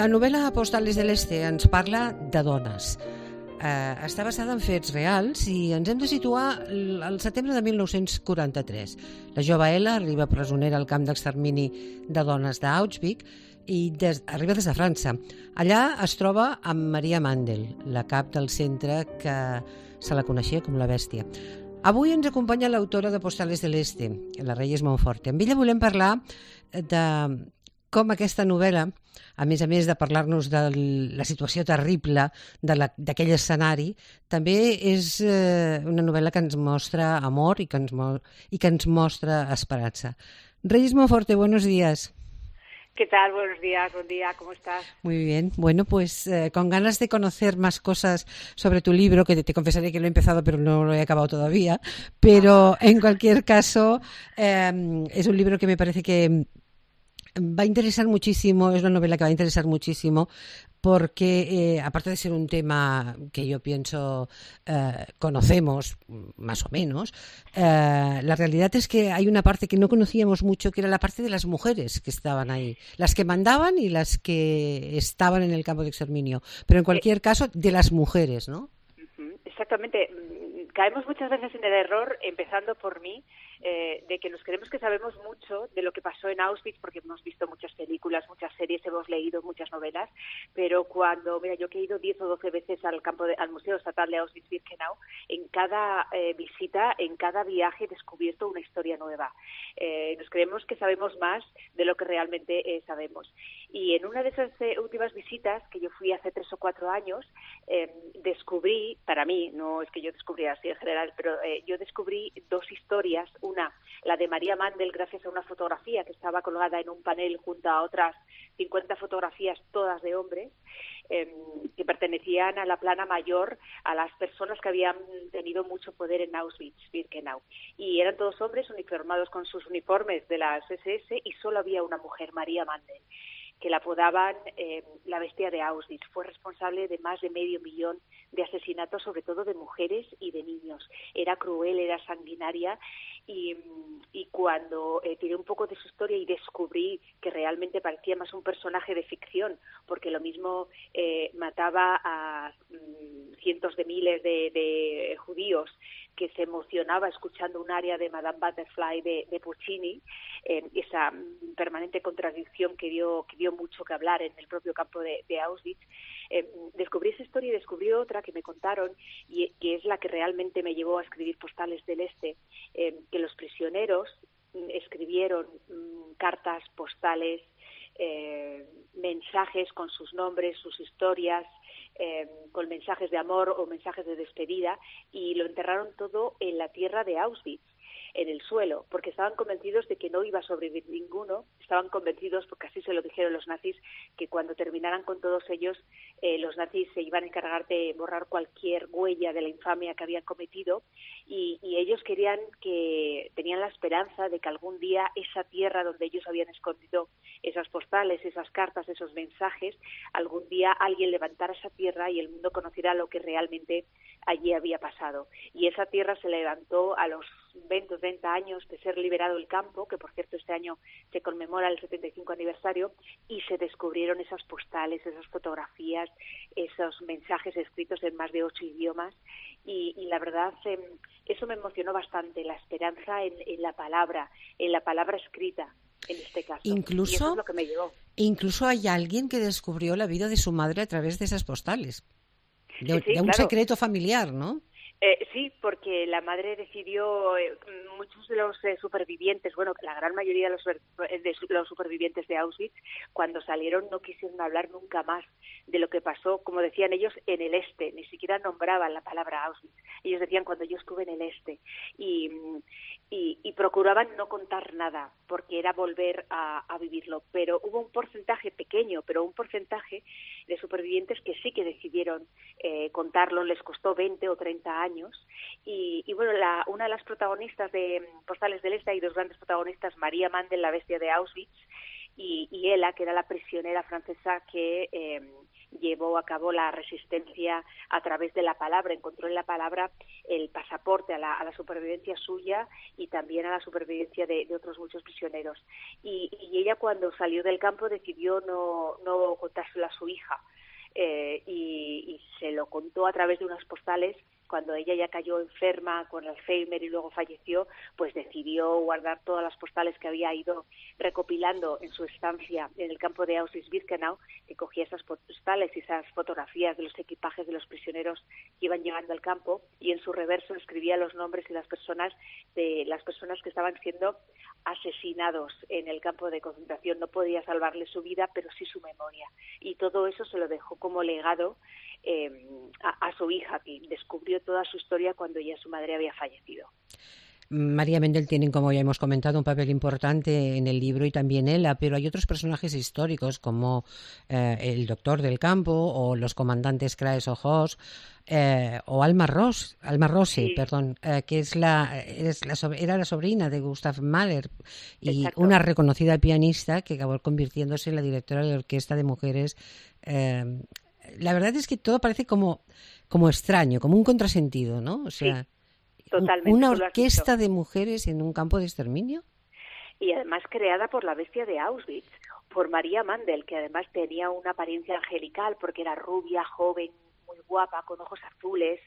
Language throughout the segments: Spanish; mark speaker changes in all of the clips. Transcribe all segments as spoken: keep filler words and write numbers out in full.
Speaker 1: La novel·la Postales de l'Este ens parla de dones. Eh, està basada en fets reals i ens hem de situar al setembre de mil nou-cents quaranta-tres. La jove Ella arriba presonera al camp d'extermini de dones d'Auschwitz i des, arriba des de França. Allà es troba amb Maria Mandel, la cap del centre que se la coneixia com la bèstia. Avui ens acompanya l'autora de Postales de l'Este, la Reyes Monforte. Amb ella volem parlar de com aquesta novel·la, a més a més de parlar-nos de la situació terrible d'aquell escenari, també és eh, una novel·la que ens mostra amor i que ens, mo i que ens mostra esperança. Reyes Monforte, buenos días.
Speaker 2: ¿Qué tal? Buenos días, buen día, ¿cómo estás?
Speaker 1: Muy bien. Bueno, pues eh, con ganas de conocer más cosas sobre tu libro, que te, te confesaré que lo he empezado pero no lo he acabado todavía, pero en cualquier caso eh, es un libro que me parece que va a interesar muchísimo, es una novela que va a interesar muchísimo porque, eh, aparte de ser un tema que yo pienso eh, conocemos más o menos, eh, la realidad es que hay una parte que no conocíamos mucho, que era la parte de las mujeres que estaban ahí, las que mandaban y las que estaban en el campo de exterminio, pero en cualquier caso de las mujeres, ¿no?
Speaker 2: Exactamente. Caemos muchas veces en el error, empezando por mí, eh, de que nos creemos que sabemos mucho de lo que pasó en Auschwitz porque hemos visto muchas películas, muchas series, hemos leído muchas novelas, pero cuando, mira, yo que he ido diez o doce veces al campo de, al Museo Estatal de Auschwitz-Birkenau, en cada eh, visita, en cada viaje he descubierto una historia nueva. Eh, nos creemos que sabemos más de lo que realmente eh, sabemos. Y en una de esas eh, últimas visitas, que yo fui hace tres o cuatro años, eh, descubrí, para mí, no es que yo descubrí así en general, pero eh, yo descubrí dos historias. Una, la de Maria Mandel, gracias a una fotografía que estaba colgada en un panel junto a otras cincuenta fotografías, todas de hombres, eh, que pertenecían a la plana mayor, a las personas que habían tenido mucho poder en Auschwitz-Birkenau. Y eran todos hombres uniformados con sus uniformes de las ese ese y solo había una mujer, Maria Mandel, que la apodaban eh, la bestia de Auschwitz. Fue responsable de más de medio millón de asesinatos, sobre todo de mujeres y de niños. Era cruel, era sanguinaria y, y cuando eh, tiré un poco de su historia y descubrí que realmente parecía más un personaje de ficción, porque lo mismo eh, mataba a mm, cientos de miles de, de judíos, que se emocionaba escuchando un aria de Madame Butterfly de, de Puccini, eh, esa permanente contradicción que dio, que dio mucho que hablar en el propio campo de, de Auschwitz. Eh, descubrí esa historia y descubrí otra que me contaron y que es la que realmente me llevó a escribir Postales del Este, eh, que los prisioneros escribieron mm, cartas, postales, eh, mensajes con sus nombres, sus historias, Eh, con mensajes de amor o mensajes de despedida, y lo enterraron todo en la tierra de Auschwitz, en el suelo, porque estaban convencidos de que no iba a sobrevivir ninguno. Estaban convencidos, porque así se lo dijeron los nazis, que cuando terminaran con todos ellos, eh, los nazis se iban a encargar de borrar cualquier huella de la infamia que habían cometido, y, y ellos querían que, tenían la esperanza de que algún día esa tierra donde ellos habían escondido esas postales, esas cartas, esos mensajes, algún día alguien levantara esa tierra y el mundo conociera lo que realmente allí había pasado. Y esa tierra se levantó a los veinte o treinta años de ser liberado el campo, que por cierto este año se conmemora el setenta y cinco aniversario, y se descubrieron esas postales, esas fotografías, esos mensajes escritos en más de ocho idiomas, y, y la verdad eh, eso me emocionó bastante, la esperanza en, en la palabra, en la palabra escrita, en este caso.
Speaker 1: Incluso,
Speaker 2: y eso es lo que me llevó.
Speaker 1: Incluso hay alguien que descubrió la vida de su madre a través de esas postales, de,
Speaker 2: sí, sí,
Speaker 1: de un
Speaker 2: claro.
Speaker 1: secreto familiar, ¿no?
Speaker 2: Eh, sí, porque la madre decidió, eh, muchos de los eh, supervivientes, bueno, la gran mayoría de los, de los supervivientes de Auschwitz, cuando salieron no quisieron hablar nunca más de lo que pasó, como decían ellos, en el este, ni siquiera nombraban la palabra Auschwitz. Ellos decían cuando yo estuve en el este, y, y, y procuraban no contar nada, porque era volver a, a vivirlo. Pero hubo un porcentaje pequeño, pero un porcentaje de supervivientes que sí que decidieron eh, contarlo, les costó veinte o treinta años, y, y bueno, la, una de las protagonistas de Postales del Este, hay dos grandes protagonistas, Maria Mandel, la bestia de Auschwitz, y, y Ella, que era la prisionera francesa que eh, llevó a cabo la resistencia a través de la palabra, encontró en la palabra el pasaporte a la, a la supervivencia suya y también a la supervivencia de, de otros muchos prisioneros. Y, y ella, cuando salió del campo, decidió no, no contárselo a su hija, eh, y, y se lo contó a través de unas postales. Cuando ella ya cayó enferma con Alzheimer y luego falleció, pues decidió guardar todas las postales que había ido recopilando en su estancia en el campo de Auschwitz-Birkenau, que cogía esas postales y esas fotografías de los equipajes de los prisioneros que iban llegando al campo, y en su reverso escribía los nombres y las personas de las personas que estaban siendo asesinados en el campo de concentración. No podía salvarle su vida, pero sí su memoria. Y todo eso se lo dejó como legado eh, a, a su hija, que descubrió toda su historia cuando ya su madre había fallecido.
Speaker 1: María Mendel tiene, como ya hemos comentado, un papel importante en el libro, y también Ela, pero hay otros personajes históricos como eh, el doctor del campo o los comandantes Kraes o Hoss, eh, o Alma Ross, Alma Rossi, sí. perdón, eh, que es la, es la era la sobrina de Gustav Mahler y Exacto. una reconocida pianista que acabó convirtiéndose en la directora de orquesta de mujeres. Eh, la verdad es que todo parece como, como extraño, como un contrasentido, ¿no? O sea, sí. Totalmente, ¿una orquesta de mujeres en un campo de exterminio?
Speaker 2: Y además creada por la bestia de Auschwitz, por María Mandel, que además tenía una apariencia angelical porque era rubia, joven, muy guapa, con ojos azules.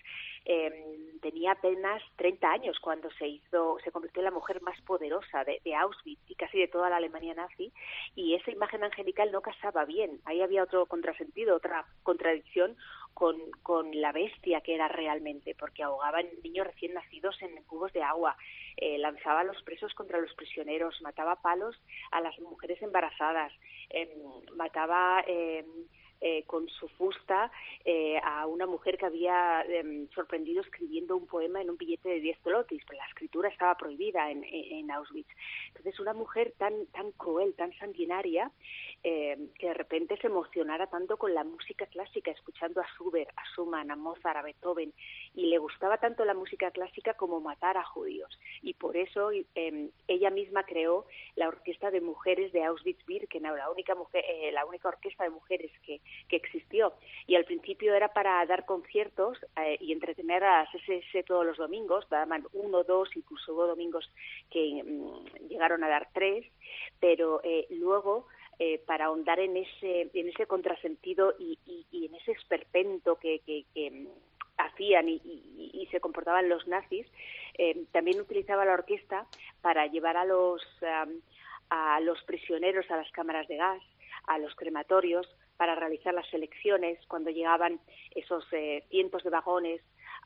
Speaker 2: Eh, tenía apenas treinta años cuando se hizo, se convirtió en la mujer más poderosa de, de Auschwitz y casi de toda la Alemania nazi, y esa imagen angelical no casaba bien. Ahí había otro contrasentido, otra contradicción con, con la bestia que era realmente, porque ahogaban niños recién nacidos en cubos de agua, eh, lanzaba a los presos contra los prisioneros, mataba a palos a las mujeres embarazadas, eh, mataba... Eh, Eh, con su fusta eh, a una mujer que había eh, sorprendido escribiendo un poema en un billete de diez zlotis, pero la escritura estaba prohibida en, en, en Auschwitz. Entonces, una mujer tan tan cruel, tan sanguinaria, eh, que de repente se emocionara tanto con la música clásica, escuchando a Schubert, a Schumann, a Mozart, a Beethoven, y le gustaba tanto la música clásica como matar a judíos. Y por eso eh, ella misma creó la Orquesta de Mujeres de Auschwitz-Birkenau, la única mujer, eh, la única orquesta de mujeres que que existió, y al principio era para dar conciertos eh, y entretener a las ese ese todos los domingos. Daban uno, dos, incluso hubo domingos que mmm, llegaron a dar tres, pero eh, luego eh, para ahondar en ese en ese contrasentido y, y, y en ese esperpento que, que, que hacían y, y, y se comportaban los nazis, eh, también utilizaba la orquesta para llevar a los um, a los prisioneros a las cámaras de gas, a los crematorios, para realizar las selecciones cuando llegaban esos eh, cientos de vagones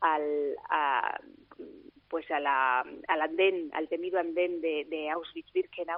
Speaker 2: al a, pues a la, al andén, al temido andén de, de Auschwitz-Birkenau.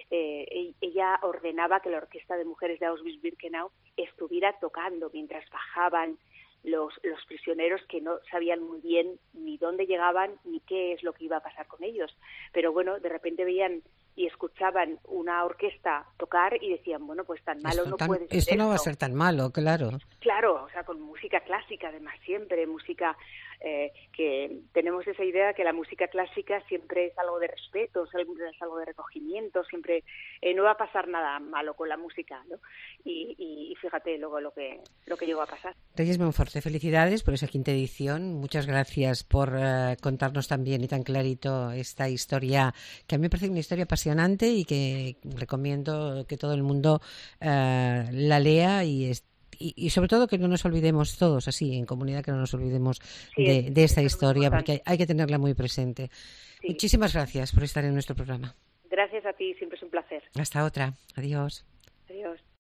Speaker 2: Eh, ella ordenaba que la Orquesta de Mujeres de Auschwitz-Birkenau estuviera tocando mientras bajaban los, los prisioneros, que no sabían muy bien ni dónde llegaban ni qué es lo que iba a pasar con ellos. Pero bueno, de repente veían y escuchaban una orquesta tocar y decían, bueno, pues tan malo
Speaker 1: esto
Speaker 2: no
Speaker 1: tan,
Speaker 2: puede ser.
Speaker 1: Esto no va a ser tan malo, claro.
Speaker 2: Claro, o sea, con música clásica, además, siempre, música eh, que tenemos esa idea que la música clásica siempre es algo de respeto, siempre es algo de recogimiento, siempre eh, no va a pasar nada malo con la música, ¿no? Y, y, y fíjate luego lo que lo que llegó a pasar.
Speaker 1: Reyes Monforte, felicidades por esa quinta edición. Muchas gracias por uh, contarnos tan bien y tan clarito esta historia, que a mí me parece una historia apasionante y que recomiendo que todo el mundo uh, la lea y, y, y sobre todo que no nos olvidemos todos, así en comunidad, que no nos olvidemos sí, de, de esta historia, porque hay, hay que tenerla muy presente. Sí. Muchísimas gracias por estar en nuestro programa.
Speaker 2: Gracias a ti, siempre es un placer.
Speaker 1: Hasta otra. Adiós.
Speaker 2: Adiós.